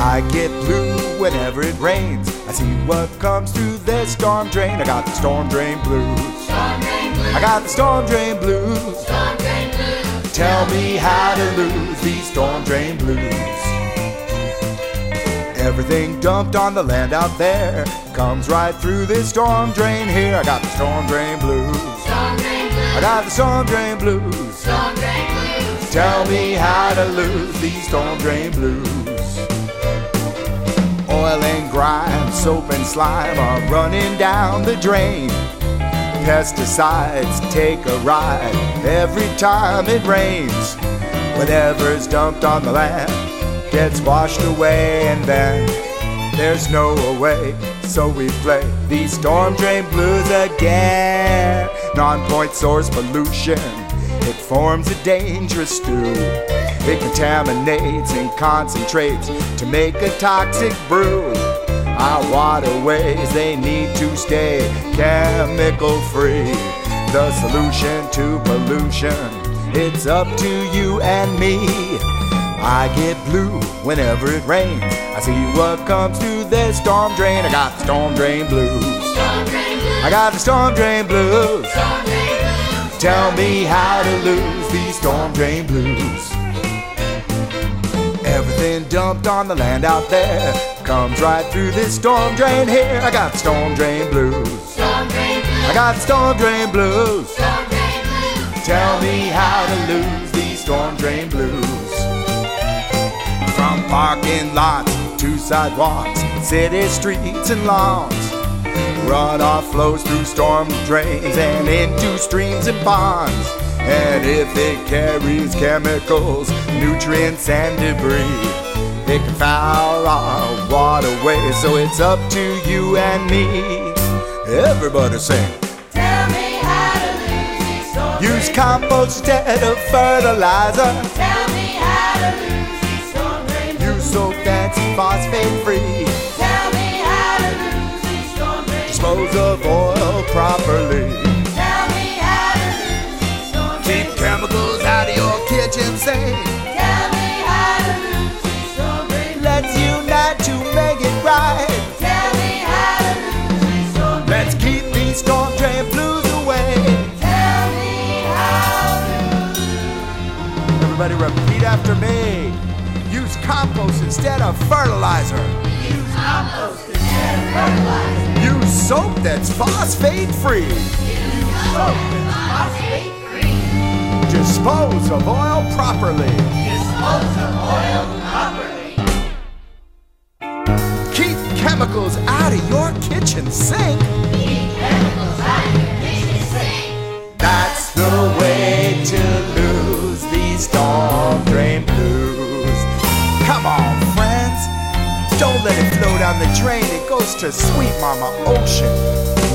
I get blue whenever it rains. I see what comes through this storm drain. I got the storm drain blues. Storm drain blues. I got the storm drain blues. Storm drain blues. Tell me how to lose these storm drain blues. Everything dumped on the land out there comes right through this storm drain here. I got the storm drain blues. Storm drain blues. I got the storm drain blues. Storm drain blues. Tell me how to lose these storm drain blues. Oil and grime, soap and slime are running down the drain. Pesticides take a ride every time it rains. Whatever's dumped on the land gets washed away, and then there's no way, so we play these storm drain blues again. Non-point source pollution, it forms a dangerous stew. It contaminates and concentrates to make a toxic brew. Our waterways, they need to stay chemical free. The solution to pollution, it's up to you and me. I get blue whenever it rains. I see what comes through this storm drain. I got the storm drain blues. Storm drain blues. I got the storm drain blues. Storm drain blues. Tell me how to lose these storm drain blues. Everything dumped on the land out there comes right through this storm drain here. I got the storm drain blues. Storm drain blues. I got the storm drain blues. Storm drain blues. Tell me how to lose these storm drain blues. From parking lots to sidewalks, city streets and lawns, runoff flows through storm drains and into streams and ponds. And if it carries chemicals, nutrients and debris, it can foul our waterways. So it's up to you and me. Everybody sing. Tell me how to lose these storm drain Use compost instead of fertilizer. Tell me how to lose these storm drain blues. Use soap that's phosphate free. Tell me how to lose these storm drain blues. Dispose of oil properly. Tell me how to lose these storm drain Keep chemicals out of your kitchen sink. Tell me how to lose these storm drain blues. Let's unite to make it right. Tell me how to lose these storm drain Let's keep these storm drain blues away. Tell me how to lose. Everybody repeat after me. Use compost instead of fertilizer. Use compost instead of fertilizer. Use soap that's phosphate free. Use soap that's phosphate free. Dispose of oil properly. Dispose of oil properly. Keep chemicals out of your kitchen sink. Keep chemicals out of your kitchen sink. That's the way to lose these storm drain blues. Come on, friends. Don't let it flow down the drain. It goes to sweet mama ocean.